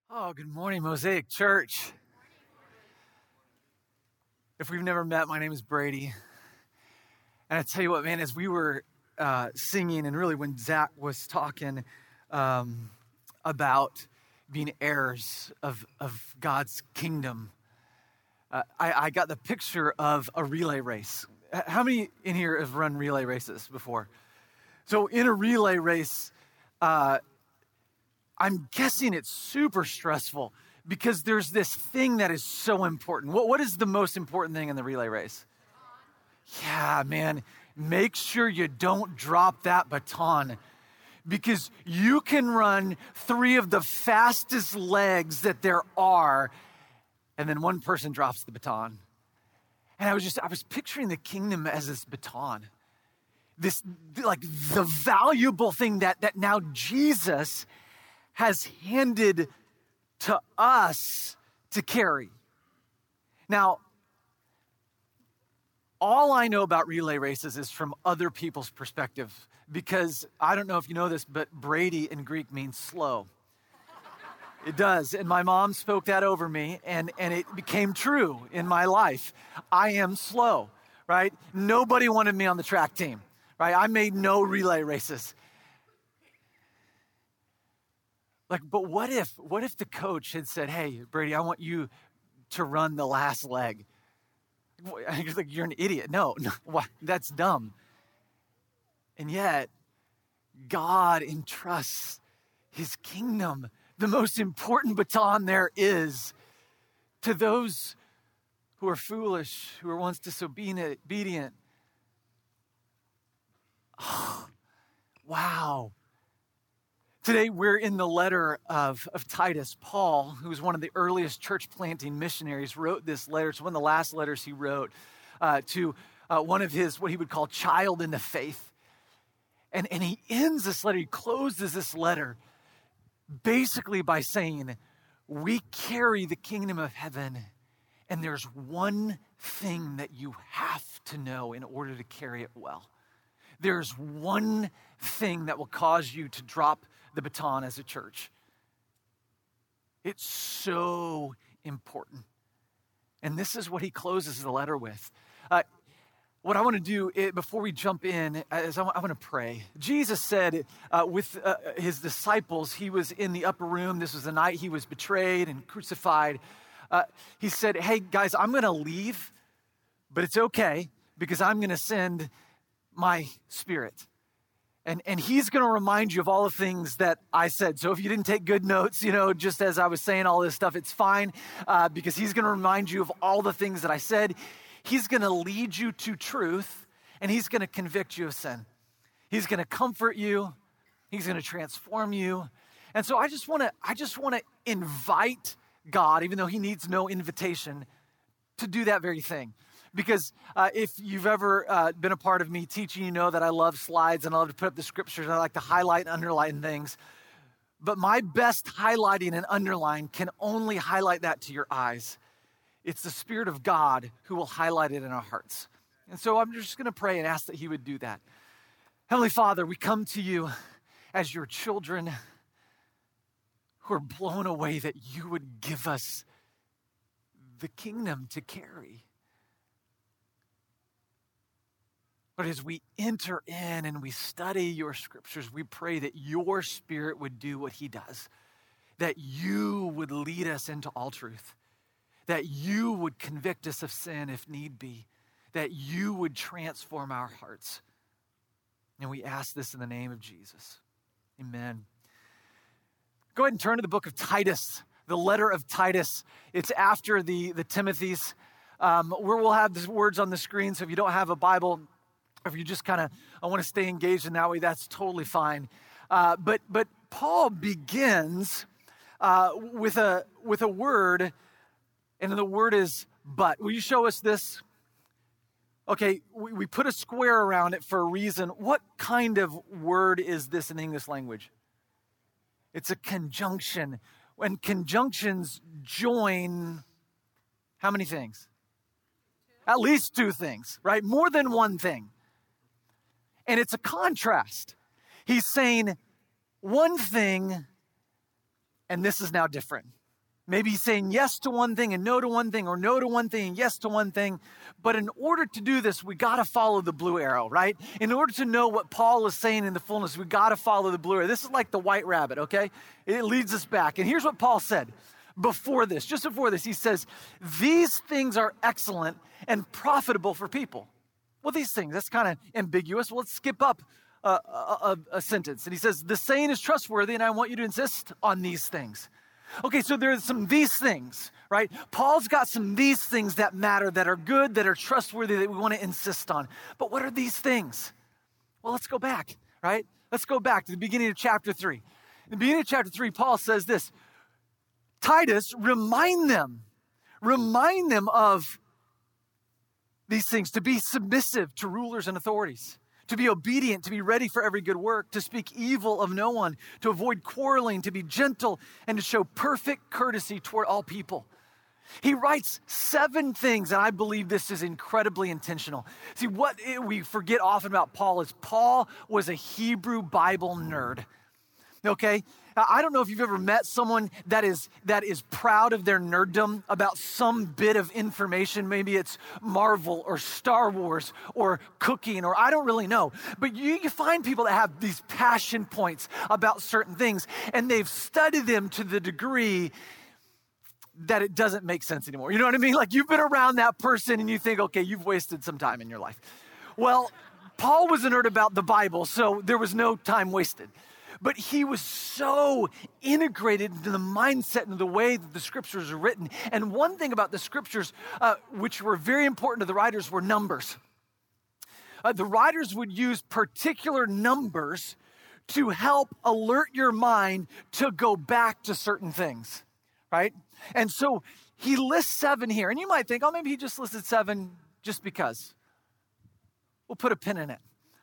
Oh, good morning, Mosaic Church. If we've never met, my name is Brady. And I tell you what, man, as we were singing, and really when Zach was talking about being heirs of God's kingdom, I got the picture of a relay race. How many in here have run relay races before? So in a relay race, I'm guessing it's super stressful because there's this thing that is so important. What is the most important thing in the relay race? Yeah, man, make sure you don't drop that baton because you can run 3 of the fastest legs that there are, and then one person drops the baton. And I was picturing the kingdom as this baton, this like the valuable thing that now Jesus has handed to us to carry. Now, all I know about relay races is from other people's perspective, because I don't know if you know this, but Brady in Greek means slow. It does, and my mom spoke that over me, and it became true in my life. I am slow, right? Nobody wanted me on the track team, right? I made no relay races. But what if the coach had said, "Hey, Brady, I want you to run the last leg"? Like, you're an idiot. No, that's dumb. And yet, God entrusts his kingdom, the most important baton there is, to those who are foolish, who were once disobedient. Oh, wow. Today, we're in the letter of Titus. Paul, who was one of the earliest church planting missionaries, wrote this letter. It's one of the last letters he wrote to one of his, what he would call child in the faith. And he ends this letter, he closes this letter basically by saying, we carry the kingdom of heaven, and there's one thing that you have to know in order to carry it well. There's one thing that will cause you to drop the baton as a church. It's so important. And this is what he closes the letter with. What I want to do before we jump in is I want to pray. Jesus said with his disciples, he was in the upper room. This was the night he was betrayed and crucified. He said, hey, guys, I'm going to leave, but it's okay because I'm going to send my Spirit. And he's going to remind you of all the things that I said. So if you didn't take good notes, just as I was saying all this stuff, it's fine because he's going to remind you of all the things that I said. He's going to lead you to truth, and he's going to convict you of sin. He's going to comfort you. He's going to transform you. And so I just want to invite God, even though he needs no invitation, to do that very thing. Because if you've ever been a part of me teaching, you know that I love slides and I love to put up the scriptures and I like to highlight and underline things. But my best highlighting and underline can only highlight that to your eyes. It's the Spirit of God who will highlight it in our hearts. And so I'm just going to pray and ask that he would do that. Heavenly Father, we come to you as your children who are blown away that you would give us the kingdom to carry. But as we enter in and we study your scriptures, we pray that your Spirit would do what he does, that you would lead us into all truth, that you would convict us of sin if need be, that you would transform our hearts. And we ask this in the name of Jesus. Amen. Go ahead and turn to the book of Titus, the letter of Titus. It's after the Timothys. Where we'll have the words on the screen, so if you don't have a Bible, if you just I want to stay engaged in that way, that's totally fine. But Paul begins with a word, and the word is but. Will you show us this? Okay, we put a square around it for a reason. What kind of word is this in the English language? It's a conjunction. When conjunctions join, how many things? At least 2 things, right? More than one thing. And it's a contrast. He's saying one thing and this is now different. Maybe he's saying yes to one thing and no to one thing, or no to one thing and yes to one thing. But in order to do this, we got to follow the blue arrow, right? In order to know what Paul is saying in the fullness, we got to follow the blue arrow. This is like the white rabbit, okay? It leads us back. And here's what Paul said before this. Just before this, he says, these things are excellent and profitable for people. Well, these things, that's kind of ambiguous. Well, let's skip up a sentence. And he says, the saying is trustworthy, and I want you to insist on these things. Okay, so there's some these things, right? Paul's got some these things that matter, that are good, that are trustworthy, that we want to insist on. But what are these things? Well, let's go back, right? Let's go back to the beginning of chapter 3. In the beginning of chapter 3, Paul says this, Titus, remind them of these things, to be submissive to rulers and authorities, to be obedient, to be ready for every good work, to speak evil of no one, to avoid quarreling, to be gentle, and to show perfect courtesy toward all people. He writes 7 things, and I believe this is incredibly intentional. See, what we forget often about Paul is Paul was a Hebrew Bible nerd. Okay? I don't know if you've ever met someone that is proud of their nerddom about some bit of information. Maybe it's Marvel or Star Wars or cooking, or I don't really know. But you find people that have these passion points about certain things, and they've studied them to the degree that it doesn't make sense anymore. You know what I mean? Like, you've been around that person and you think, okay, you've wasted some time in your life. Well, Paul was a nerd about the Bible, so there was no time wasted. But he was so integrated into the mindset and the way that the scriptures are written. And one thing about the scriptures, which were very important to the writers, were numbers. The writers would use particular numbers to help alert your mind to go back to certain things, right? And so he lists 7 here. And you might think, oh, maybe he just listed 7 just because. We'll put a pin in it.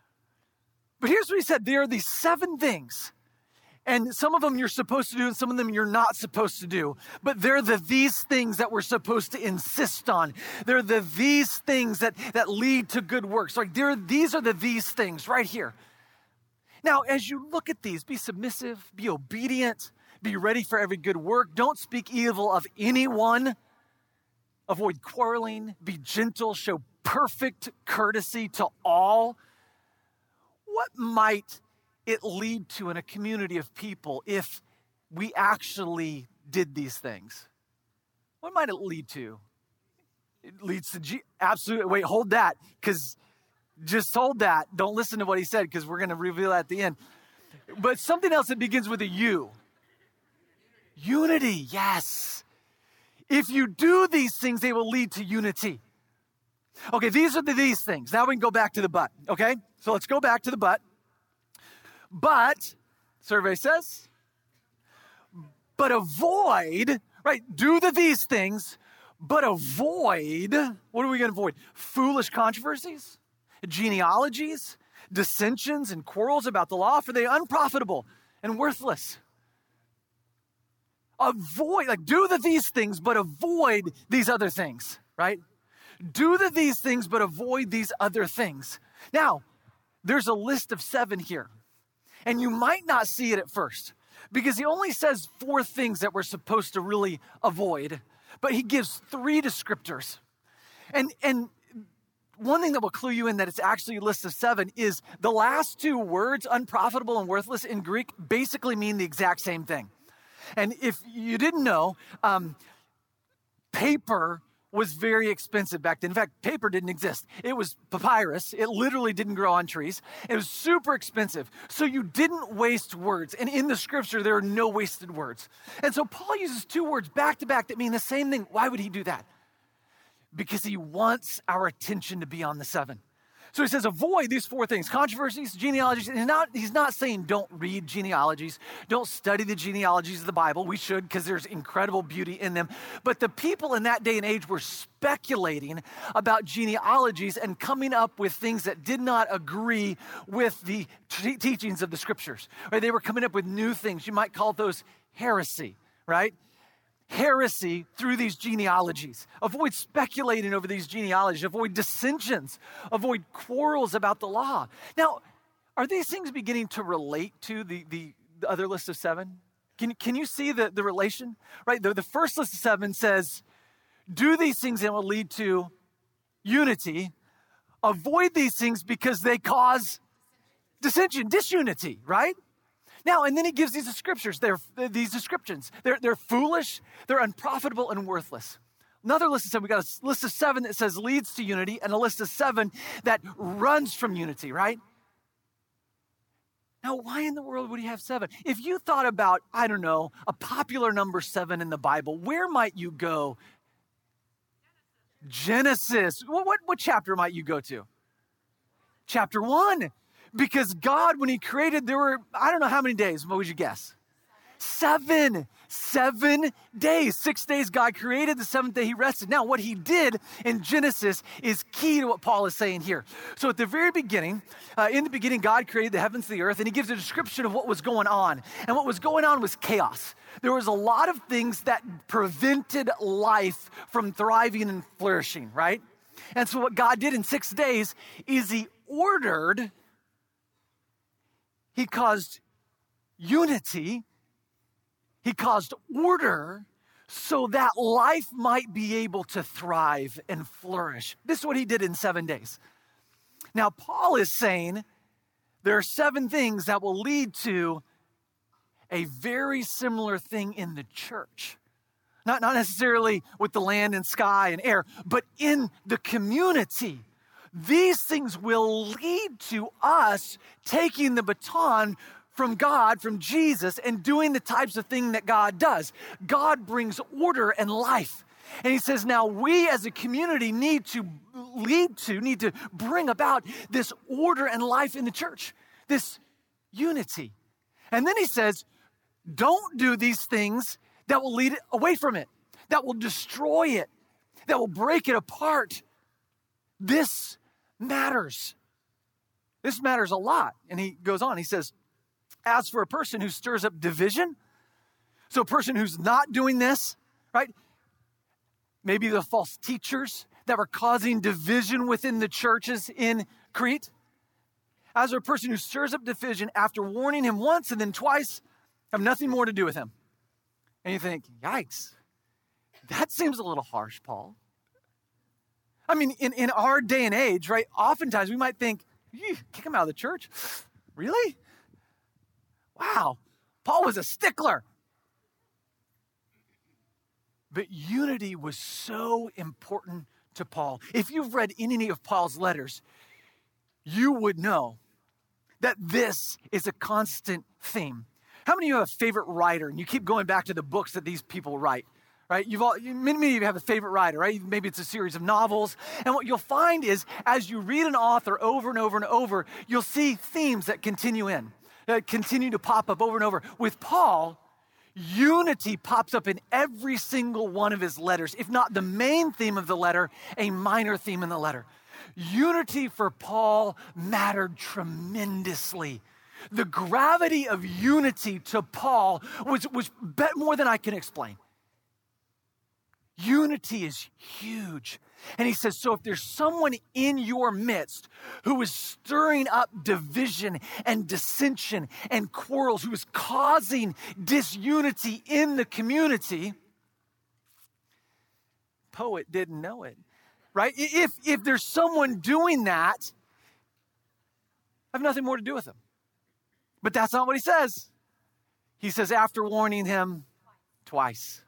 But here's what he said. There are these 7 things. And some of them you're supposed to do, and some of them you're not supposed to do. But they're these things that we're supposed to insist on. They're these things that lead to good works. Like these are these things right here. Now, as you look at these, be submissive, be obedient, be ready for every good work. Don't speak evil of anyone. Avoid quarreling, be gentle, show perfect courtesy to all. What might it lead to in a community of people if we actually did these things? What might it lead to? It leads to absolutely, wait, hold that, because just hold that. Don't listen to what he said, because we're going to reveal that at the end. But something else that begins with a U. Unity, yes. If you do these things, they will lead to unity. Okay, these are these things. Now we can go back to the but, okay? So let's go back to the but. But, survey says, but avoid, right? Do these things, but avoid, what are we going to avoid? Foolish controversies, genealogies, dissensions, and quarrels about the law, for they are unprofitable and worthless. Avoid, do these things, but avoid these other things, right? Do these things, but avoid these other things. Now, there's a list of 7 here. And you might not see it at first, because he only says 4 things that we're supposed to really avoid, but he gives 3 descriptors. And one thing that will clue you in that it's actually a list of 7 is the last 2 words, unprofitable and worthless, in Greek basically mean the exact same thing. And if you didn't know, paper was very expensive back then. In fact, paper didn't exist. It was papyrus. It literally didn't grow on trees. It was super expensive. So you didn't waste words. And in the scripture, there are no wasted words. And so Paul uses 2 words back to back that mean the same thing. Why would he do that? Because he wants our attention to be on the 7. So he says, avoid these 4 things: controversies, genealogies. And he's not saying don't read genealogies, don't study the genealogies of the Bible. We should, because there's incredible beauty in them. But the people in that day and age were speculating about genealogies and coming up with things that did not agree with the teachings of the scriptures. Right? They were coming up with new things. You might call those heresy, right? Heresy through these genealogies. Avoid speculating over these genealogies. Avoid dissensions. Avoid quarrels about the law. Now, are these things beginning to relate to the other list of 7? Can you see the relation? Right? The first list of 7 says, do these things and it will lead to unity. Avoid these things because they cause dissension, disunity, right? Now, and then he gives these descriptions. They're foolish, they're unprofitable, and worthless. Another list of 7, we got a list of 7 that says leads to unity, and a list of 7 that runs from unity, right? Now, why in the world would he have 7? If you thought about, I don't know, a popular number 7 in the Bible, where might you go? Genesis. What chapter might you go to? Chapter 1. Because God, when he created, there were, I don't know how many days. What would you guess? 7. 7 days. 6 days God created. The 7th day he rested. Now, what he did in Genesis is key to what Paul is saying here. So at the very beginning, in the beginning, God created the heavens and the earth, and he gives a description of what was going on. And what was going on was chaos. There was a lot of things that prevented life from thriving and flourishing, right? And so what God did in 6 days is he caused unity, he caused order so that life might be able to thrive and flourish. This is what he did in 7 days. Now, Paul is saying there are 7 things that will lead to a very similar thing in the church. Not necessarily with the land and sky and air, but in the community. These things will lead to us taking the baton from God, from Jesus, and doing the types of thing that God does. God brings order and life. And he says, now we as a community need to bring about this order and life in the church, this unity. And then he says, don't do these things that will lead it away from it, that will destroy it, that will break it apart. This matters. This matters a lot. And he goes on, he says, as for a person who stirs up division, so a person who's not doing this, right? Maybe the false teachers that were causing division within the churches in Crete. As for a person who stirs up division after warning him once and then twice, have nothing more to do with him. And you think, yikes, that seems a little harsh, Paul. I mean, in our day and age, right, oftentimes we might think, kick him out of the church? Really? Wow, Paul was a stickler. But unity was so important to Paul. If you've read any of Paul's letters, you would know that this is a constant theme. How many of you have a favorite writer? And you keep going back to the books that these people write, right? Many of you have a favorite writer, right? Maybe it's a series of novels. And what you'll find is as you read an author over and over and over, you'll see themes that continue to pop up over and over. With Paul, unity pops up in every single one of his letters. If not the main theme of the letter, a minor theme in the letter. Unity for Paul mattered tremendously. The gravity of unity to Paul was more than I can explain. Unity is huge. And he says, so if there's someone in your midst who is stirring up division and dissension and quarrels, who is causing disunity in the community, poet didn't know it, right? If there's someone doing that, I have nothing more to do with them. But that's not what he says. He says, after warning him twice.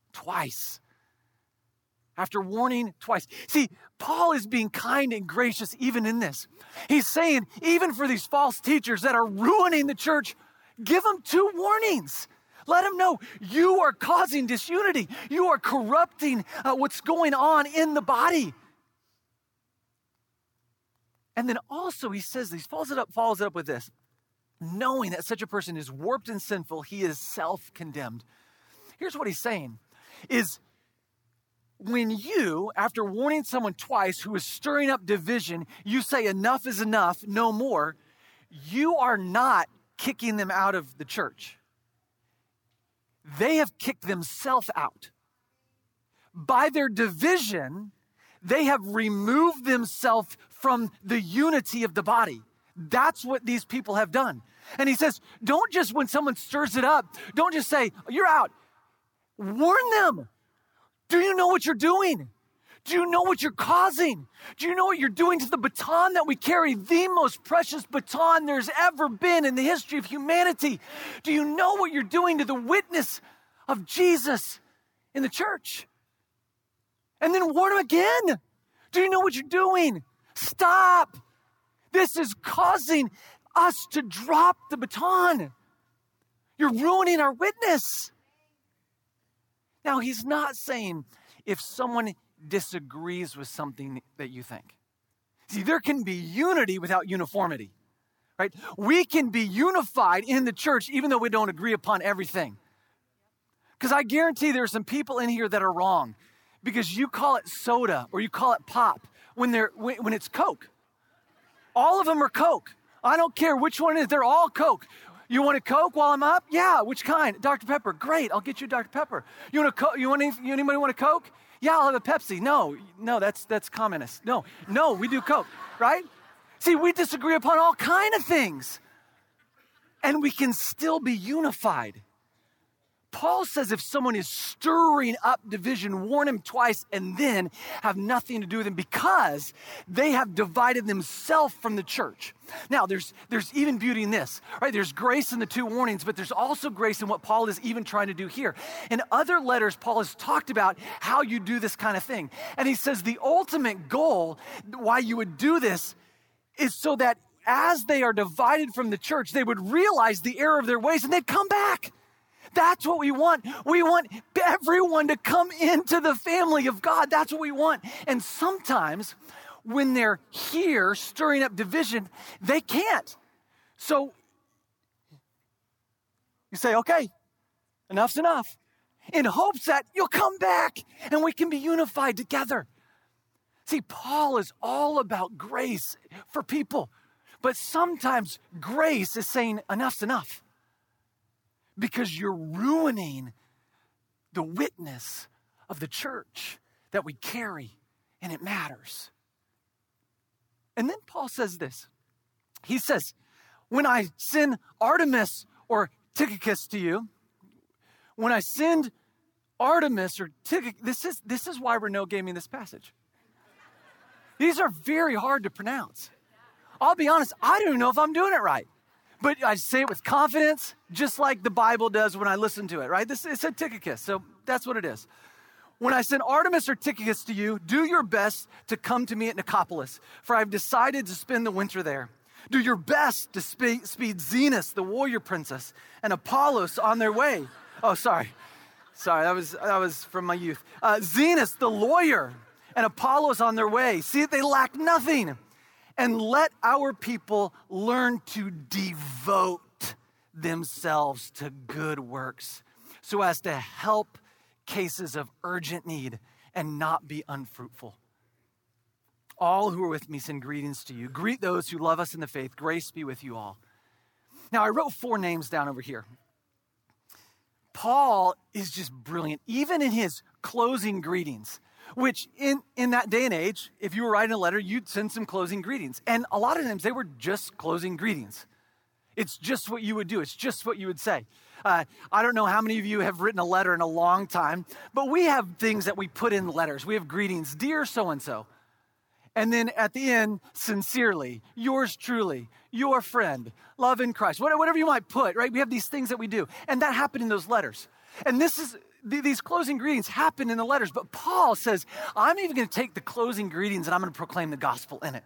After warning twice. See, Paul is being kind and gracious even in this. He's saying, even for these false teachers that are ruining the church, give them 2 warnings. Let them know you are causing disunity. You are corrupting what's going on in the body. And then also he says, he follows it up with this. Knowing that such a person is warped and sinful, he is self-condemned. Here's what he's saying, is when you, after warning someone twice who is stirring up division, you say enough is enough, no more, you are not kicking them out of the church. They have kicked themselves out. By their division, they have removed themselves from the unity of the body. That's what these people have done. And he says, don't just, when someone stirs it up, don't just say, you're out. Warn them. Do you know what you're doing? Do you know what you're causing? Do you know what you're doing to the baton that we carry, the most precious baton there's ever been in the history of humanity? Do you know what you're doing to the witness of Jesus in the church? And then warn them again. Do you know what you're doing? Stop. This is causing us to drop the baton. You're ruining our witness. Now, he's not saying if someone disagrees with something that you think. See, there can be unity without uniformity, right? We can be unified in the church even though we don't agree upon everything. Because I guarantee there are some people in here that are wrong because you call it soda or you call it pop when it's Coke. All of them are Coke. I don't care which one it is. They're all Coke. You want a Coke while I'm up? Yeah. Which kind? Dr. Pepper. Great. I'll get you Dr. Pepper. You want a Coke? Anybody want a Coke? Yeah, I'll have a Pepsi. No, that's communist. No, we do Coke, right? See, we disagree upon all kind of things. And we can still be unified. Paul says if someone is stirring up division, warn him twice and then have nothing to do with them because they have divided themselves from the church. Now, there's even beauty in this, right? There's grace in the two warnings, but there's also grace in what Paul is even trying to do here. In other letters, Paul has talked about how you do this kind of thing. And he says the ultimate goal, why you would do this, is so that as they are divided from the church, they would realize the error of their ways and they'd come back. That's what we want. We want everyone to come into the family of God. That's what we want. And sometimes when they're here stirring up division, they can't. So you say, okay, enough's enough, in hopes that you'll come back and we can be unified together. See, Paul is all about grace for people, but sometimes grace is saying enough's enough. Because you're ruining the witness of the church that we carry, and it matters. And then Paul says this. He says, when I send Artemas or Tychicus to you, when I send Artemas or Tychicus, this is why Renault gave me this passage. These are very hard to pronounce. I'll be honest, I don't even know if I'm doing it right. But I say it with confidence, just like the Bible does when I listen to it, right? It said Tychicus, so that's what it is. When I send Artemas or Tychicus to you, do your best to come to me at Nicopolis, for I've decided to spend the winter there. Do your best to speed Zenas, the warrior princess, and Apollos on their way. Oh, sorry, that was from my youth. Zenas, the lawyer, and Apollos on their way. See that they lack nothing. And let our people learn to devote themselves to good works so as to help cases of urgent need and not be unfruitful. All who are with me send greetings to you. Greet those who love us in the faith. Grace be with you all. Now, I wrote 4 names down over here. Paul is just brilliant, even in his closing greetings. Which in that day and age, if you were writing a letter, you'd send some closing greetings. And a lot of times they were just closing greetings. It's just what you would do. It's just what you would say. I don't know how many of you have written a letter in a long time, but we have things that we put in letters. We have greetings, dear so-and-so. And then at the end, sincerely, yours truly, your friend, love in Christ, whatever you might put, right? We have these things that we do. And that happened in those letters. And these closing greetings happen in the letters, but Paul says, I'm even going to take the closing greetings and I'm going to proclaim the gospel in it.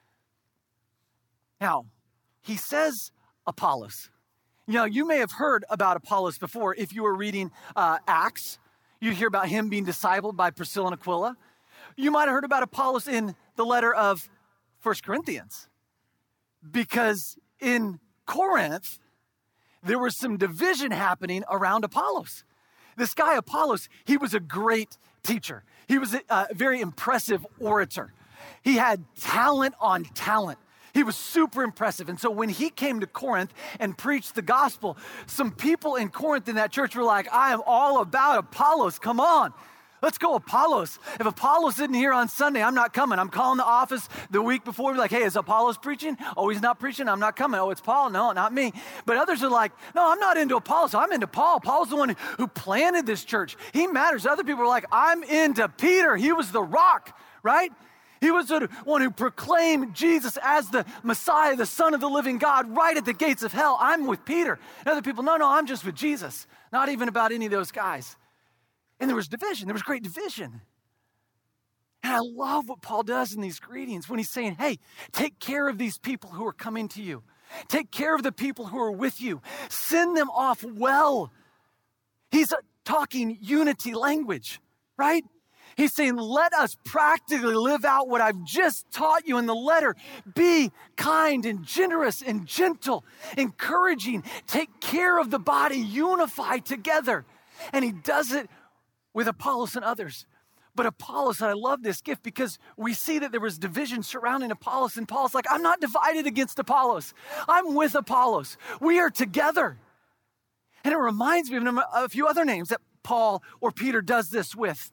Now, he says Apollos. You know, you may have heard about Apollos before. If you were reading Acts, you hear about him being discipled by Priscilla and Aquila. You might have heard about Apollos in the letter of 1 Corinthians, because in Corinth, there was some division happening around Apollos. This guy, Apollos, he was a great teacher. He was a very impressive orator. He had talent on talent. He was super impressive. And so when he came to Corinth and preached the gospel, some people in Corinth in that church were like, I am all about Apollos. Come on. Let's go Apollos. If Apollos isn't here on Sunday, I'm not coming. I'm calling the office the week before. Be like, hey, is Apollos preaching? Oh, he's not preaching. I'm not coming. Oh, it's Paul. No, not me. But others are like, no, I'm not into Apollos. I'm into Paul. Paul's the one who planted this church. He matters. Other people are like, I'm into Peter. He was the rock, right? He was the one who proclaimed Jesus as the Messiah, the Son of the living God, right at the gates of hell. I'm with Peter. And other people, no, I'm just with Jesus. Not even about any of those guys. And there was division. There was great division. And I love what Paul does in these greetings when he's saying, hey, take care of these people who are coming to you. Take care of the people who are with you. Send them off well. He's talking unity language, right? He's saying, let us practically live out what I've just taught you in the letter. Be kind and generous and gentle, encouraging. Take care of the body, unify together. And he does it with Apollos and others. But Apollos, and I love this gift because we see that there was division surrounding Apollos, and Paul's like, I'm not divided against Apollos. I'm with Apollos. We are together. And it reminds me of a few other names that Paul or Peter does this with.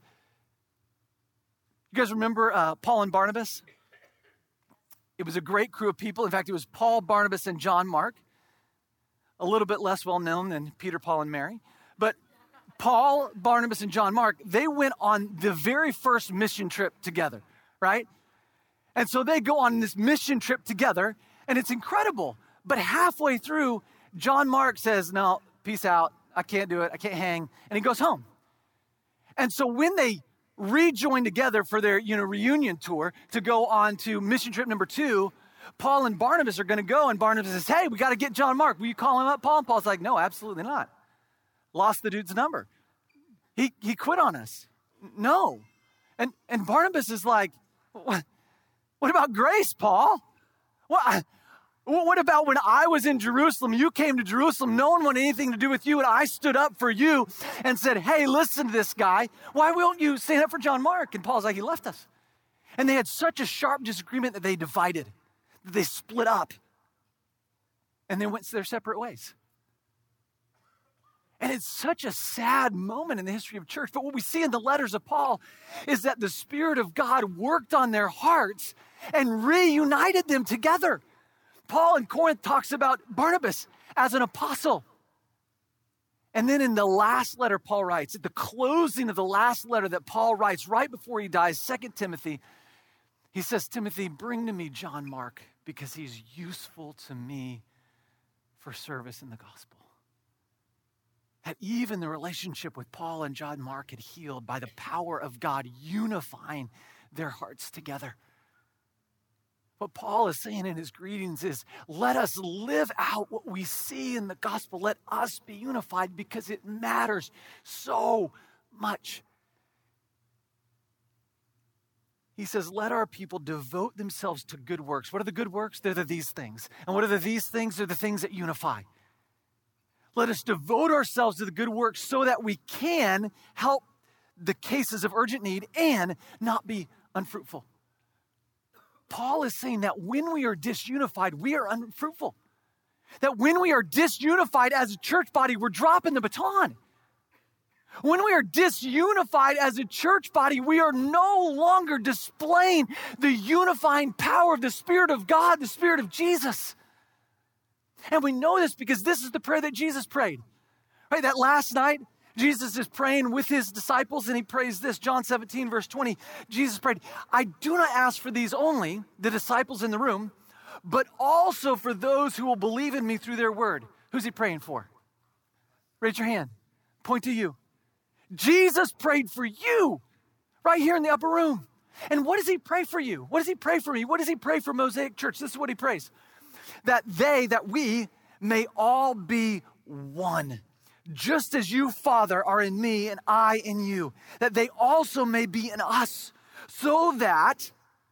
You guys remember Paul and Barnabas? It was a great crew of people. In fact, it was Paul, Barnabas, and John Mark. A little bit less well known than Peter, Paul, and Mary. But Paul, Barnabas, and John Mark, they went on the very first mission trip together, right? And so they go on this mission trip together, and it's incredible. But halfway through, John Mark says, no, peace out. I can't do it. I can't hang. And he goes home. And so when they rejoin together for their reunion tour to go on to mission trip number 2, Paul and Barnabas are going to go, and Barnabas says, hey, we got to get John Mark. Will you call him up, Paul? And Paul's like, no, absolutely not. Lost the dude's number. He quit on us. No. And Barnabas is like, what about grace, Paul? What about when I was in Jerusalem, you came to Jerusalem, no one wanted anything to do with you, and I stood up for you and said, hey, listen to this guy. Why won't you stand up for John Mark? And Paul's like, he left us. And they had such a sharp disagreement that they divided, that they split up, and they went their separate ways. And it's such a sad moment in the history of church. But what we see in the letters of Paul is that the Spirit of God worked on their hearts and reunited them together. Paul in Corinth talks about Barnabas as an apostle. And then in the last letter Paul writes, at the closing of the last letter that Paul writes right before he dies, 2 Timothy, he says, Timothy, bring to me John Mark because he's useful to me for service in the gospel. That even the relationship with Paul and John Mark had healed by the power of God unifying their hearts together. What Paul is saying in his greetings is, let us live out what we see in the gospel. Let us be unified because it matters so much. He says, let our people devote themselves to good works. What are the good works? They're these things. And what are these things? They're the things that unify. Let us devote ourselves to the good works so that we can help the cases of urgent need and not be unfruitful. Paul is saying that when we are disunified, we are unfruitful. That when we are disunified as a church body, we're dropping the baton. When we are disunified as a church body, we are no longer displaying the unifying power of the Spirit of God, the Spirit of Jesus. And we know this because this is the prayer that Jesus prayed. Right? That last night, Jesus is praying with his disciples, and he prays this, John 17, verse 20. Jesus prayed, I do not ask for these only, the disciples in the room, but also for those who will believe in me through their word. Who's he praying for? Raise your hand. Point to you. Jesus prayed for you right here in the upper room. And what does he pray for you? What does he pray for me? What does he pray for Mosaic Church? This is what he prays. That we may all be one. Just as you, Father, are in me and I in you, that they also may be in us, so that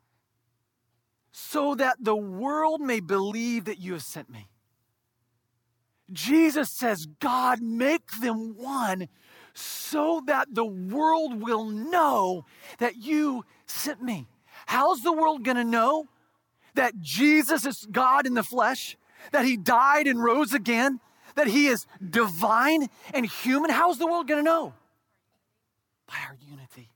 the world may believe that you have sent me. Jesus says, God, make them one so that the world will know that you sent me. How's the world going to know that Jesus is God in the flesh, that he died and rose again, that he is divine and human? How's the world going to know? By our our unity.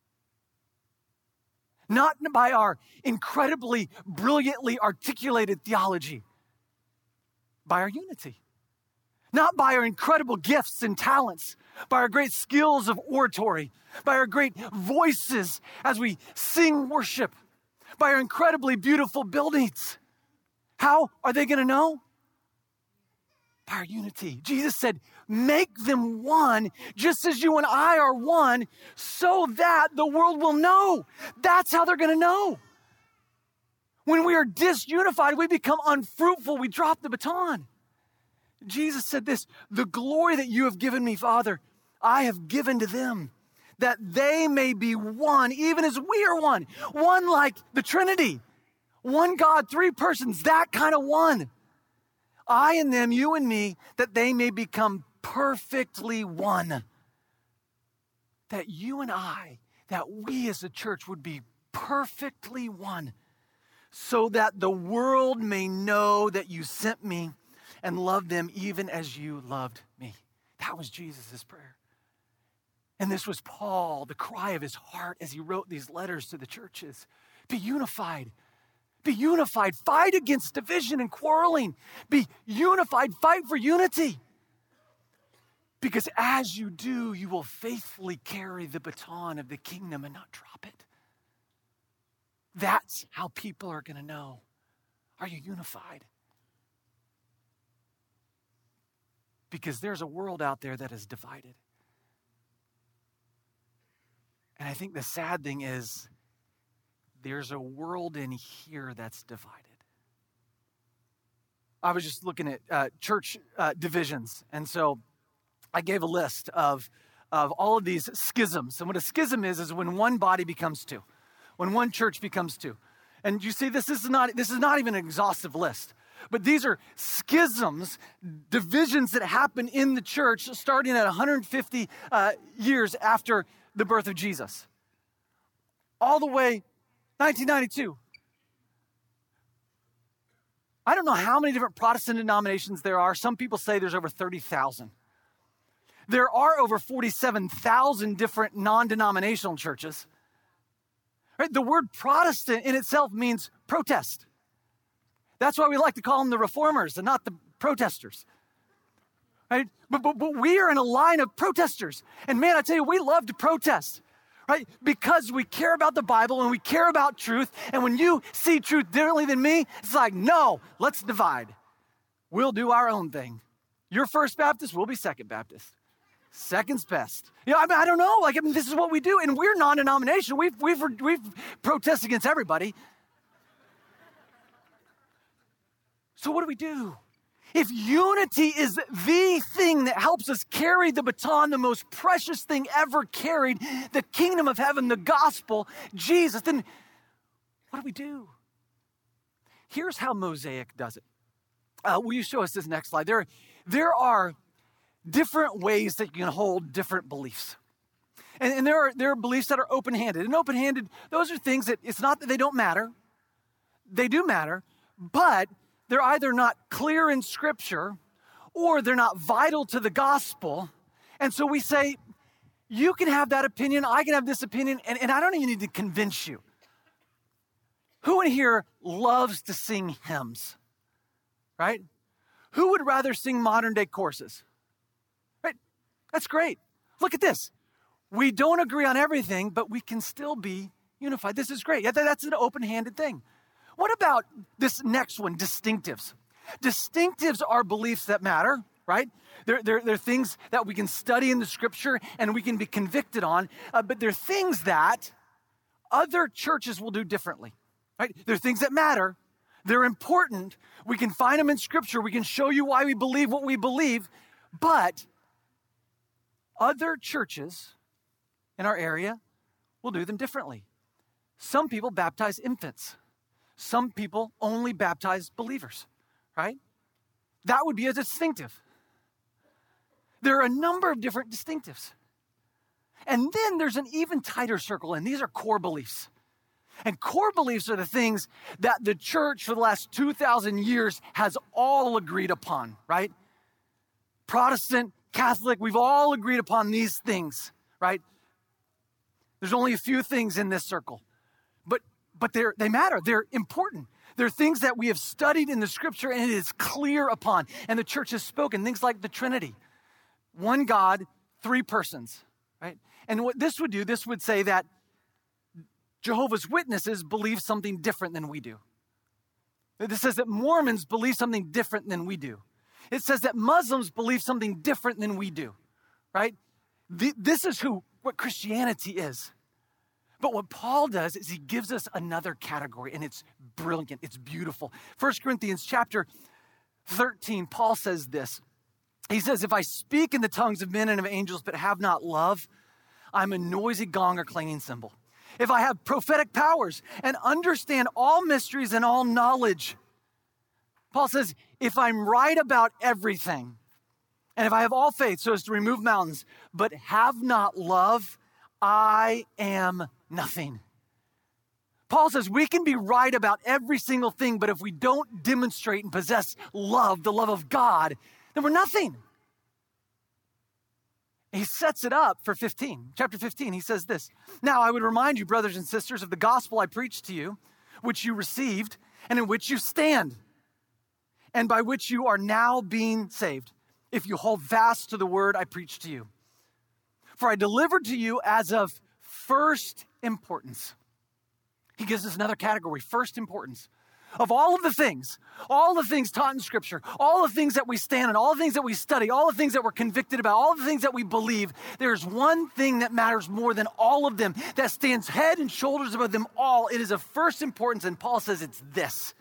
Not by our incredibly, brilliantly articulated theology, by our unity. Not by our incredible gifts and talents, by our great skills of oratory, by our great voices as we sing worship, by our incredibly beautiful buildings. How are they going to know? By our unity. Jesus said, make them one, just as you and I are one, so that the world will know. That's how they're going to know. When we are disunified, we become unfruitful. We drop the baton. Jesus said this, the glory that you have given me, Father, I have given to them, that they may be one, even as we are one. One like the Trinity. One God, three persons, that kind of one. I and them, you and me, that they may become perfectly one. That you and I, that we as a church would be perfectly one, so that the world may know that you sent me and loved them even as you loved me. That was Jesus' prayer. And this was Paul, the cry of his heart as he wrote these letters to the churches. Be unified. Be unified. Fight against division and quarreling. Be unified. Fight for unity. Because as you do, you will faithfully carry the baton of the kingdom and not drop it. That's how people are going to know. Are you unified? Because there's a world out there that is divided. And I think the sad thing is there's a world in here that's divided. I was just looking at church divisions. And so I gave a list of all of these schisms. And what a schism is when one body becomes two. When one church becomes two. And you see, this is not even an exhaustive list. But these are schisms, divisions that happen in the church starting at 150 years after the birth of Jesus. All the way 1992. I don't know how many different Protestant denominations there are. Some people say there's over 30,000. There are over 47,000 different non-denominational churches. Right? The word Protestant in itself means protest. That's why we like to call them the reformers and not the protesters. Right? But we are in a line of protesters. And man, I tell you, we love to protest. Right? Because we care about the Bible and we care about truth. And when you see truth differently than me, it's like, no, let's divide. We'll do our own thing. You're First Baptist, we'll be Second Baptist. Second's best. You know, I don't know. This is what we do. And we're non-denominational. We've protested against everybody. So what do? If unity is the thing that helps us carry the baton, the most precious thing ever carried, the kingdom of heaven, the gospel, Jesus, then what do? Here's how Mosaic does it. Will you show us this next slide? There are different ways that you can hold different beliefs. And there are beliefs that are open-handed. And open-handed, those are things that it's not that they don't matter. They do matter, but they're either not clear in Scripture or they're not vital to the gospel. And so we say, you can have that opinion, I can have this opinion, and I don't even need to convince you. Who in here loves to sing hymns? Right? Who would rather sing modern day courses? Right? That's great. Look at this. We don't agree on everything, but we can still be unified. This is great. That's an open-handed thing. What about this next one, distinctives? Distinctives are beliefs that matter, right? They're things that we can study in the Scripture and we can be convicted on, but they're things that other churches will do differently, right? They're things that matter. They're important. We can find them in Scripture. We can show you why we believe what we believe, but other churches in our area will do them differently. Some people baptize infants. Some people only baptize believers, right? That would be a distinctive. There are a number of different distinctives. And then there's an even tighter circle, and these are core beliefs. And core beliefs are the things that the church for the last 2,000 years has all agreed upon, right? Protestant, Catholic, we've all agreed upon these things, right? There's only a few things in this circle, but they matter. They're important. They're things that we have studied in the scripture and it is clear upon. And the church has spoken, things like the Trinity. One God, three persons, right? And what this would say that Jehovah's Witnesses believe something different than we do. This says that Mormons believe something different than we do. It says that Muslims believe something different than we do, right? This is what Christianity is. But what Paul does is he gives us another category, and it's brilliant. It's beautiful. 1 Corinthians chapter 13, Paul says this. He says, if I speak in the tongues of men and of angels but have not love, I'm a noisy gong or clanging cymbal. If I have prophetic powers and understand all mysteries and all knowledge, Paul says, if I'm right about everything, and if I have all faith so as to remove mountains, but have not love, I am nothing. Paul says we can be right about every single thing, but if we don't demonstrate and possess love, the love of God, then we're nothing. He sets it up for chapter 15. He says this, now I would remind you, brothers and sisters, of the gospel I preached to you, which you received and in which you stand, and by which you are now being saved, if you hold fast to the word I preached to you. For I delivered to you as of first importance. He gives us another category, first importance. Of all the things taught in Scripture, all the things that we stand on, all the things that we study, all the things that we're convicted about, all the things that we believe, there's one thing that matters more than all of them, that stands head and shoulders above them all. It is of first importance, and Paul says it's this.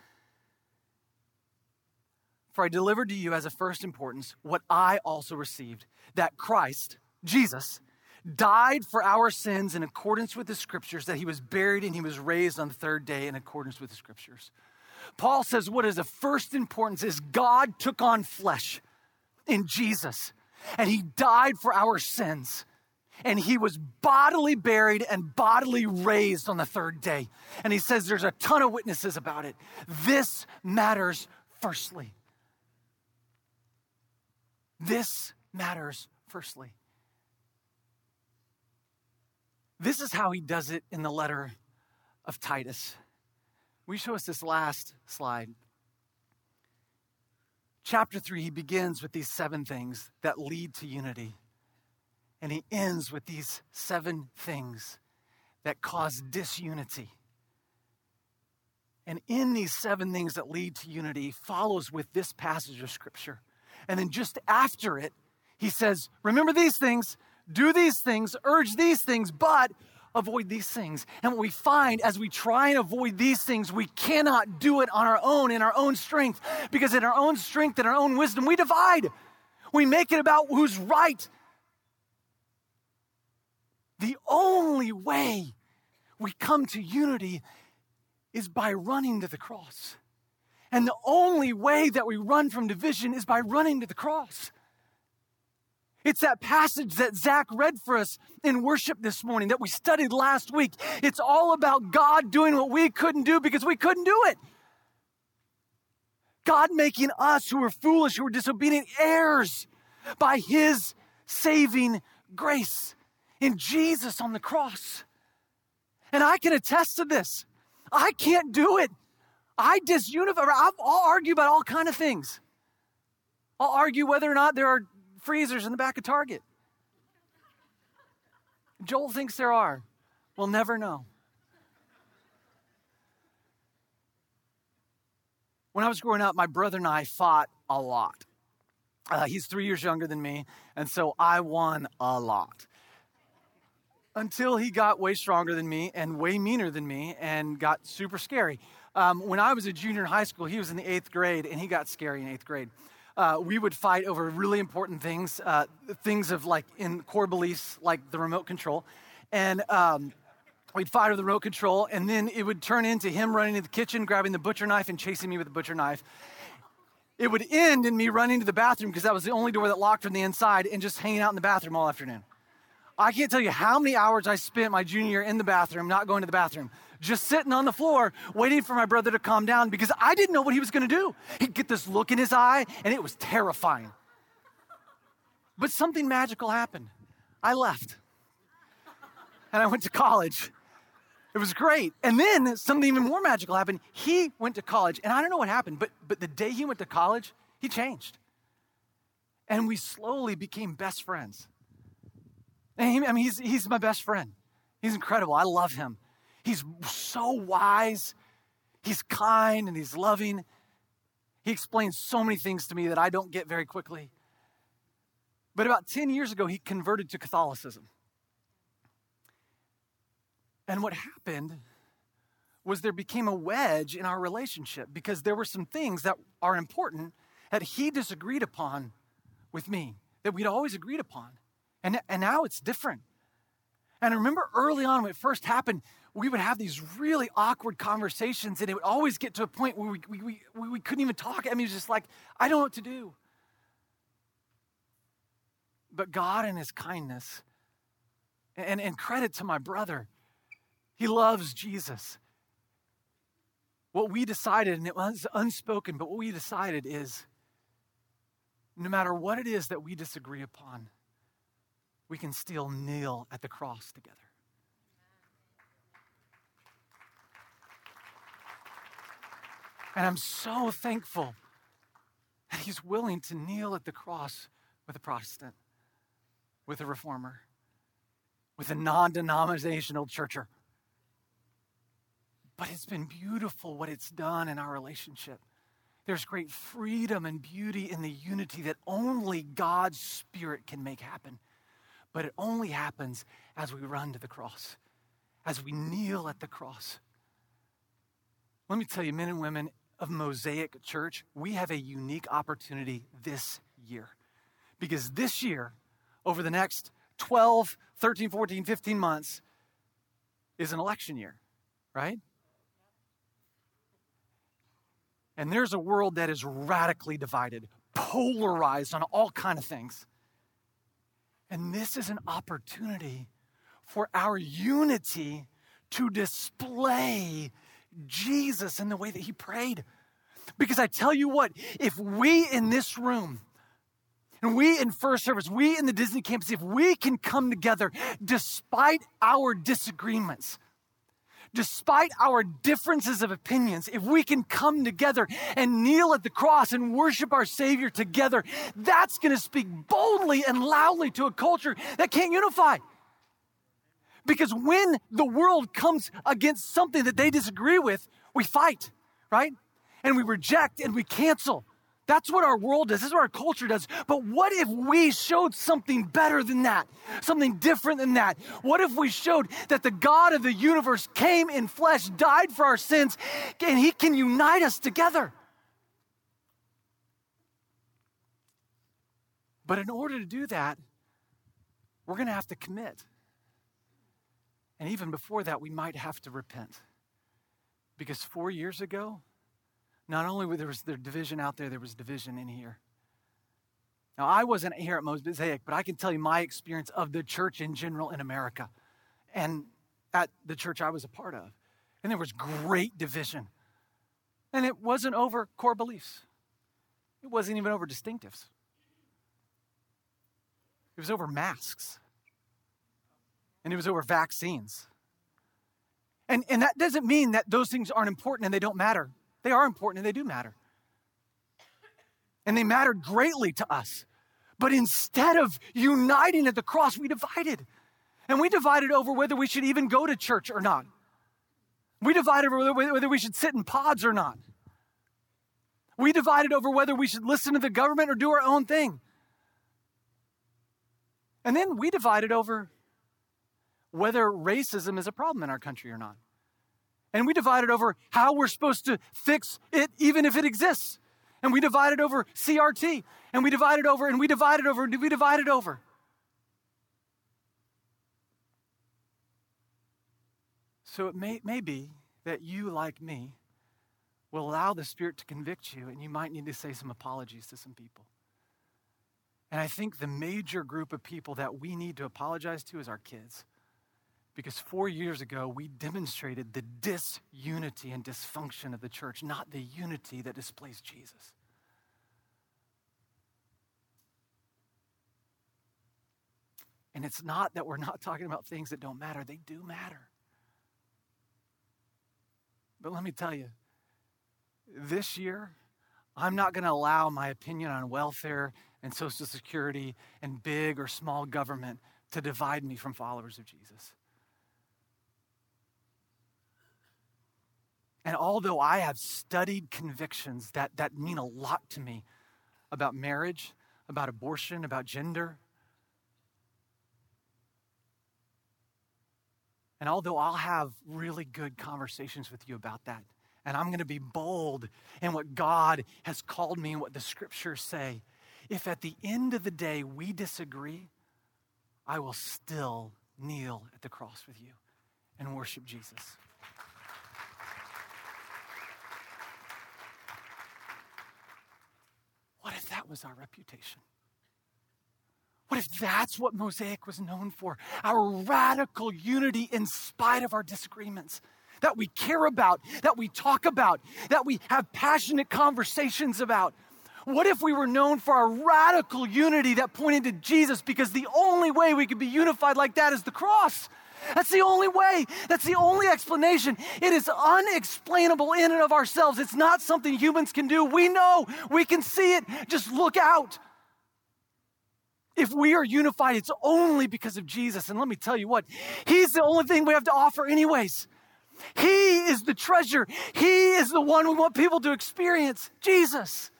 For I delivered to you as of first importance what I also received, that Christ, Jesus, died for our sins in accordance with the Scriptures, that he was buried and he was raised on the third day in accordance with the Scriptures. Paul says what is of first importance is God took on flesh in Jesus, and he died for our sins, and he was bodily buried and bodily raised on the third day. And he says there's a ton of witnesses about it. This matters firstly. This matters firstly. This is how he does it in the letter of Titus. Will you show us this last slide? Chapter 3, he begins with these 7 things that lead to unity. And he ends with these 7 things that cause disunity. And in these 7 things that lead to unity, he follows with this passage of Scripture. And then just after it, he says, remember these things, do these things, urge these things, but avoid these things. And what we find as we try and avoid these things, we cannot do it on our own, in our own strength, because in our own strength and our own wisdom, we divide. We make it about who's right. The only way we come to unity is by running to the cross. And the only way that we run from division is by running to the cross. It's that passage that Zach read for us in worship this morning that we studied last week. It's all about God doing what we couldn't do because we couldn't do it. God making us who were foolish, who were disobedient, heirs by his saving grace in Jesus on the cross. And I can attest to this. I can't do it. I disunify. I'll argue about all kinds of things. I'll argue whether or not there are freezers in the back of Target. Joel thinks there are. We'll never know. When I was growing up, my brother and I fought a lot. He's 3 years younger than me, and so I won a lot. Until he got way stronger than me and way meaner than me and got super scary. When I was a junior in high school, he was in the 8th grade, and he got scary in 8th grade. We would fight over really important things, things of like in core beliefs, like the remote control. And we'd fight over the remote control, and then it would turn into him running to the kitchen, grabbing the butcher knife and chasing me with the butcher knife. It would end in me running to the bathroom because that was the only door that locked from the inside and just hanging out in the bathroom all afternoon. I can't tell you how many hours I spent my junior year in the bathroom, not going to the bathroom, just sitting on the floor waiting for my brother to calm down because I didn't know what he was going to do. He'd get this look in his eye, and it was terrifying. But something magical happened. I left. and I went to college. It was great. And then something even more magical happened. He went to college, and I don't know what happened, but the day he went to college, he changed. And we slowly became best friends. And he's my best friend. He's incredible. I love him. He's so wise. He's kind and he's loving. He explains so many things to me that I don't get very quickly. But about 10 years ago, he converted to Catholicism. And what happened was there became a wedge in our relationship because there were some things that are important that he disagreed upon with me, that we'd always agreed upon. And now it's different. And I remember early on when it first happened, we would have these really awkward conversations, and it would always get to a point where we couldn't even talk. I mean, it was just like, I don't know what to do. But God in his kindness, and credit to my brother, he loves Jesus. What we decided, and it was unspoken, but what we decided is no matter what it is that we disagree upon, we can still kneel at the cross together. And I'm so thankful that he's willing to kneel at the cross with a Protestant, with a reformer, with a non-denominational churcher. But it's been beautiful what it's done in our relationship. There's great freedom and beauty in the unity that only God's Spirit can make happen. But it only happens as we run to the cross, as we kneel at the cross. Let me tell you, men and women of Mosaic Church, we have a unique opportunity this year. Because this year, over the next 12, 13, 14, 15 months, is an election year, right? And there's a world that is radically divided, polarized on all kinds of things. And this is an opportunity for our unity to display Jesus in the way that he prayed. Because I tell you what, if we in this room, and we in First Service, we in the Disney campus, if we can come together despite our disagreements, despite our differences of opinions, if we can come together and kneel at the cross and worship our Savior together, that's going to speak boldly and loudly to a culture that can't unify. Because when the world comes against something that they disagree with, we fight, right? And we reject and we cancel. That's what our world does. This is what our culture does. But what if we showed something better than that? Something different than that? What if we showed that the God of the universe came in flesh, died for our sins, and he can unite us together? But in order to do that, we're going to have to commit. And even before that, we might have to repent. Because 4 years ago, not only was there division out there, there was division in here. Now, I wasn't here at Mosaic, but I can tell you my experience of the church in general in America and at the church I was a part of. And there was great division. And it wasn't over core beliefs. It wasn't even over distinctives. It was over masks. And it was over vaccines. And that doesn't mean that those things aren't important and they don't matter. They are important and they do matter. And they mattered greatly to us. But instead of uniting at the cross, we divided. And we divided over whether we should even go to church or not. We divided over whether we should sit in pods or not. We divided over whether we should listen to the government or do our own thing. And then we divided over whether racism is a problem in our country or not. And we divided over how we're supposed to fix it even if it exists. And we divided over CRT. And we divided over, and we divided over, and we divided over. So it may be that you, like me, will allow the Spirit to convict you, and you might need to say some apologies to some people. And I think the major group of people that we need to apologize to is our kids. Because 4 years ago, we demonstrated the disunity and dysfunction of the church, not the unity that displays Jesus. And it's not that we're not talking about things that don't matter. They do matter. But let me tell you, this year, I'm not going to allow my opinion on welfare and Social Security and big or small government to divide me from followers of Jesus. And although I have studied convictions that mean a lot to me about marriage, about abortion, about gender, and although I'll have really good conversations with you about that, and I'm going to be bold in what God has called me and what the scriptures say, if at the end of the day we disagree, I will still kneel at the cross with you and worship Jesus. What if that was our reputation? What if that's what Mosaic was known for? Our radical unity in spite of our disagreements, that we care about, that we talk about, that we have passionate conversations about. What if we were known for our radical unity that pointed to Jesus, because the only way we could be unified like that is the cross. That's the only way. That's the only explanation. It is unexplainable in and of ourselves. It's not something humans can do. We know. We can see it. Just look out. If we are unified, it's only because of Jesus. And let me tell you what, he's the only thing we have to offer anyways. He is the treasure. He is the one we want people to experience, Jesus.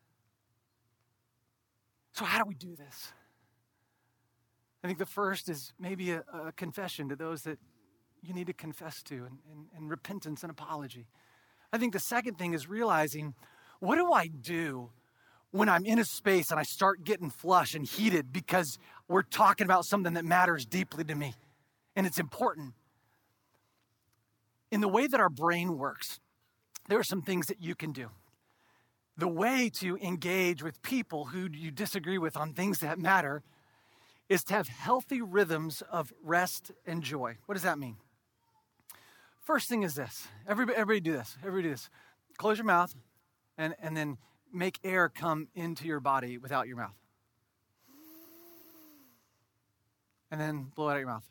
So how do we do this? I think the first is maybe a confession to those that you need to confess to, and repentance and apology. I think the second thing is realizing, what do I do when I'm in a space and I start getting flush and heated because we're talking about something that matters deeply to me and it's important? In the way that our brain works, there are some things that you can do. The way to engage with people who you disagree with on things that matter is to have healthy rhythms of rest and joy. What does that mean? First thing is this. Everybody do this. Everybody do this. Close your mouth and then make air come into your body without your mouth. And then blow it out your mouth.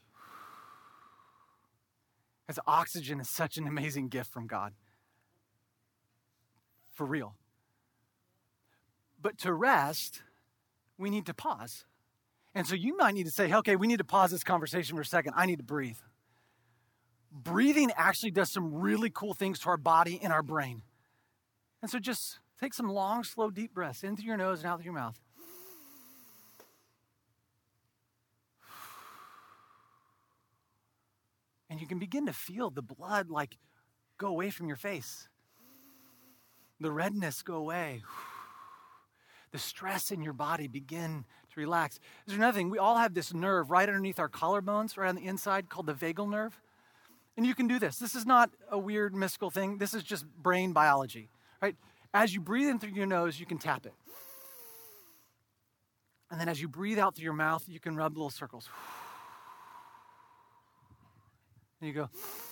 Because oxygen is such an amazing gift from God. For real. But to rest, we need to pause. And so you might need to say, okay, we need to pause this conversation for a second. I need to breathe. Breathing actually does some really cool things to our body and our brain. And so just take some long, slow, deep breaths in through your nose and out through your mouth. And you can begin to feel the blood like go away from your face. The redness go away. The stress in your body begin to relax. There's another thing. We all have this nerve right underneath our collarbones, right on the inside, called the vagal nerve. And you can do this. This is not a weird mystical thing. This is just brain biology, right? As you breathe in through your nose, you can tap it. And then as you breathe out through your mouth, you can rub little circles. And you go.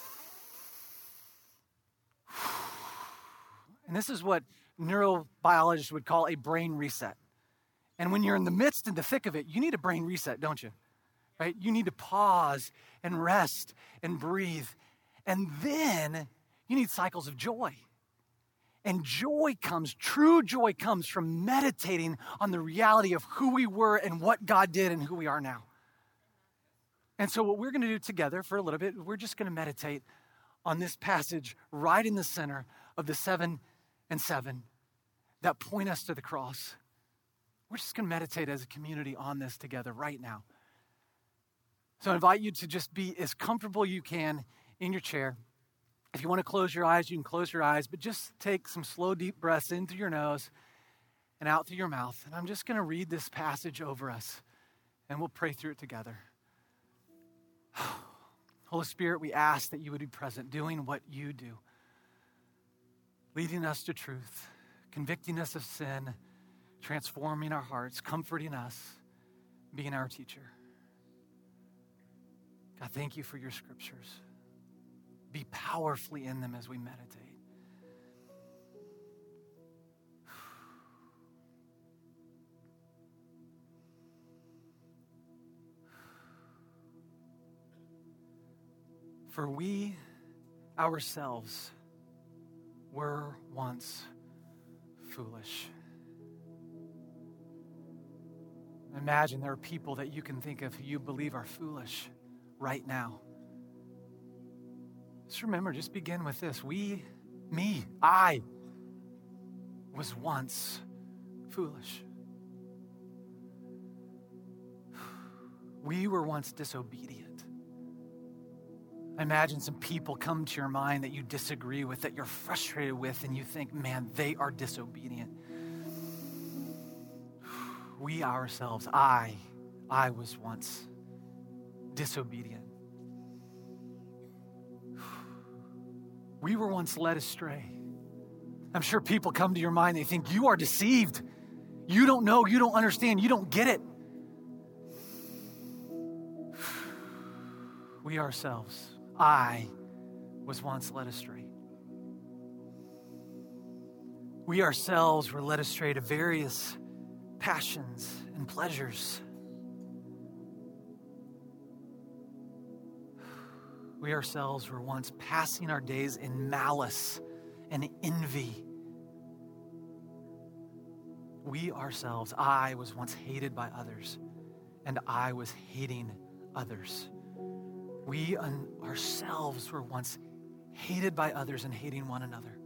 And this is what neurobiologists would call a brain reset. And when you're in the midst and the thick of it, you need a brain reset, don't you? Right? You need to pause and rest and breathe. And then you need cycles of joy. And true joy comes from meditating on the reality of who we were and what God did and who we are now. And so what we're going to do together for a little bit, we're just going to meditate on this passage right in the center of the 7 and 7 that point us to the cross. We're just going to meditate as a community on this together right now. So I invite you to just be as comfortable you can in your chair. If you want to close your eyes, you can close your eyes, but just take some slow, deep breaths in through your nose and out through your mouth. And I'm just going to read this passage over us, and we'll pray through it together. Holy Spirit, we ask that you would be present, doing what you do, leading us to truth, convicting us of sin, transforming our hearts, comforting us, being our teacher. God, thank you for your scriptures. Be powerfully in them as we meditate. For we ourselves were once foolish. Imagine there are people that you can think of who you believe are foolish right now. Just remember, just begin with this. I was once foolish. We were once disobedient. I imagine some people come to your mind that you disagree with, that you're frustrated with, and you think, man, they are disobedient. We ourselves, I was once disobedient. We were once led astray. I'm sure people come to your mind, they think, you are deceived. You don't know, you don't understand, you don't get it. We ourselves, I was once led astray. We ourselves were led astray to various passions and pleasures. We ourselves were once passing our days in malice and envy. We ourselves, I was once hated by others, and I was hating others. We ourselves were once hated by others and hating one another.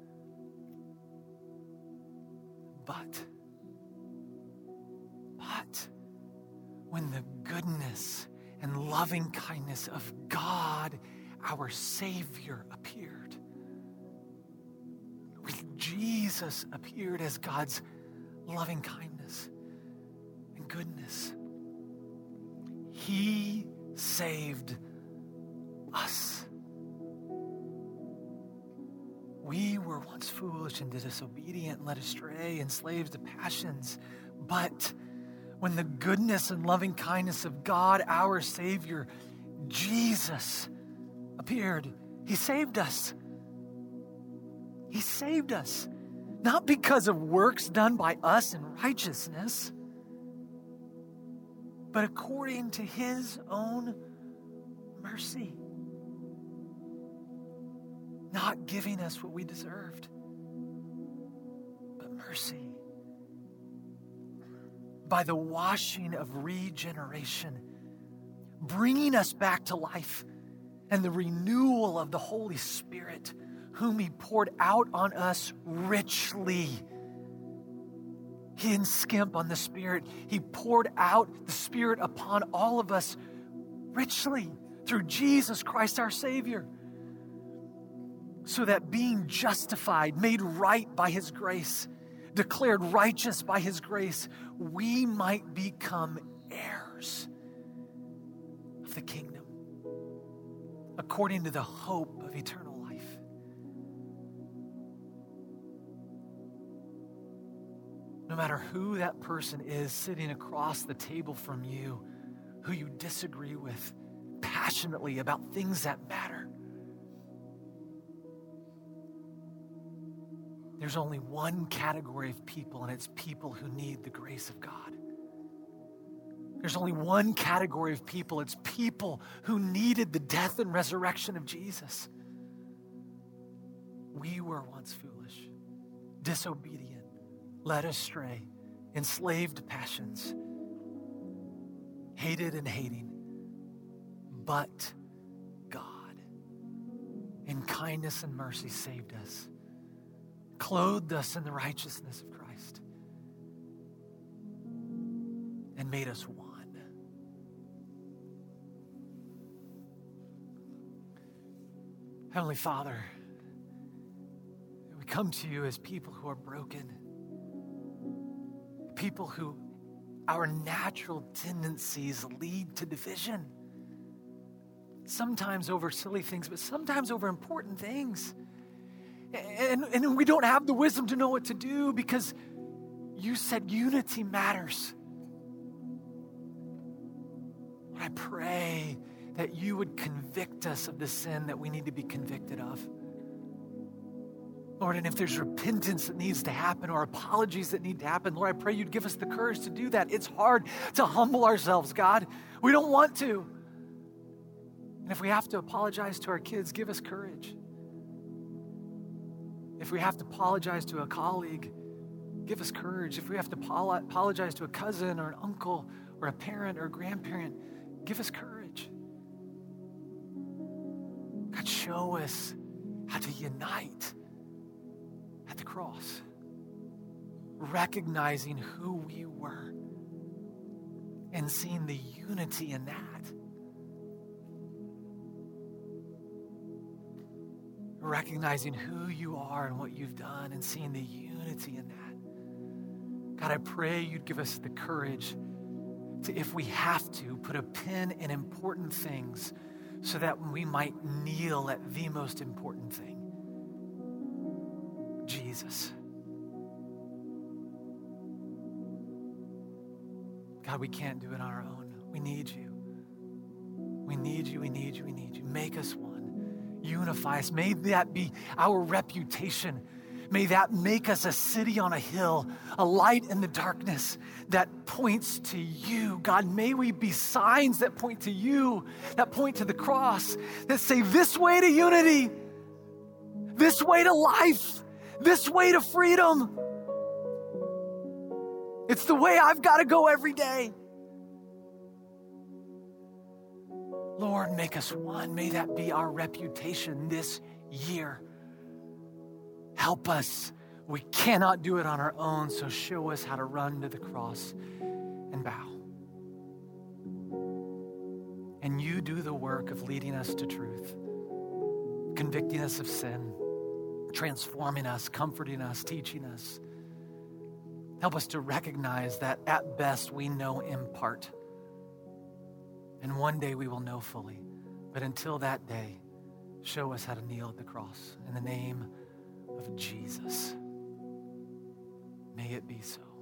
But when the goodness and loving kindness of God, our Savior, appeared, when Jesus appeared as God's loving kindness and goodness, He saved us. We were once foolish and disobedient, led astray, enslaved to passions, but when the goodness and loving kindness of God, our Savior, Jesus, appeared, He saved us. He saved us, not because of works done by us in righteousness, but according to His own mercy, not giving us what we deserved, but mercy. By the washing of regeneration, bringing us back to life, and the renewal of the Holy Spirit, whom He poured out on us richly. He didn't skimp on the Spirit. He poured out the Spirit upon all of us richly through Jesus Christ our Savior, so that being justified, made right by His grace, declared righteous by His grace, we might become heirs of the kingdom, according to the hope of eternal life. No matter who that person is sitting across the table from you, who you disagree with passionately about things that matter, there's only one category of people, and it's people who need the grace of God. There's only one category of people. It's people who needed the death and resurrection of Jesus. We were once foolish, disobedient, led astray, enslaved to passions, hated and hating. But God, in kindness and mercy, saved us, clothed us in the righteousness of Christ, and made us one. Heavenly Father, we come to you as people who are broken, people who our natural tendencies lead to division, sometimes over silly things, but sometimes over important things. And we don't have the wisdom to know what to do because you said unity matters. I pray that you would convict us of the sin that we need to be convicted of. Lord, and if there's repentance that needs to happen or apologies that need to happen, Lord, I pray you'd give us the courage to do that. It's hard to humble ourselves, God. We don't want to. And if we have to apologize to our kids, give us courage. If we have to apologize to a colleague, give us courage. If we have to apologize to a cousin or an uncle or a parent or a grandparent, give us courage. God, show us how to unite at the cross, recognizing who we were and seeing the unity in that. Recognizing who you are and what you've done and seeing the unity in that. God, I pray you'd give us the courage to, if we have to, put a pin in important things so that we might kneel at the most important thing, Jesus. God, we can't do it on our own. We need you. We need you, we need you, we need you. Make us one. Unify us. May that be our reputation. May that make us a city on a hill, a light in the darkness that points to you. God, may we be signs that point to you, that point to the cross, that say this way to unity, this way to life, this way to freedom. It's the way I've got to go every day. Lord, make us one. May that be our reputation this year. Help us. We cannot do it on our own, so show us how to run to the cross and bow. And you do the work of leading us to truth, convicting us of sin, transforming us, comforting us, teaching us. Help us to recognize that at best we know in part. And one day we will know fully. But until that day, show us how to kneel at the cross. In the name of Jesus, may it be so.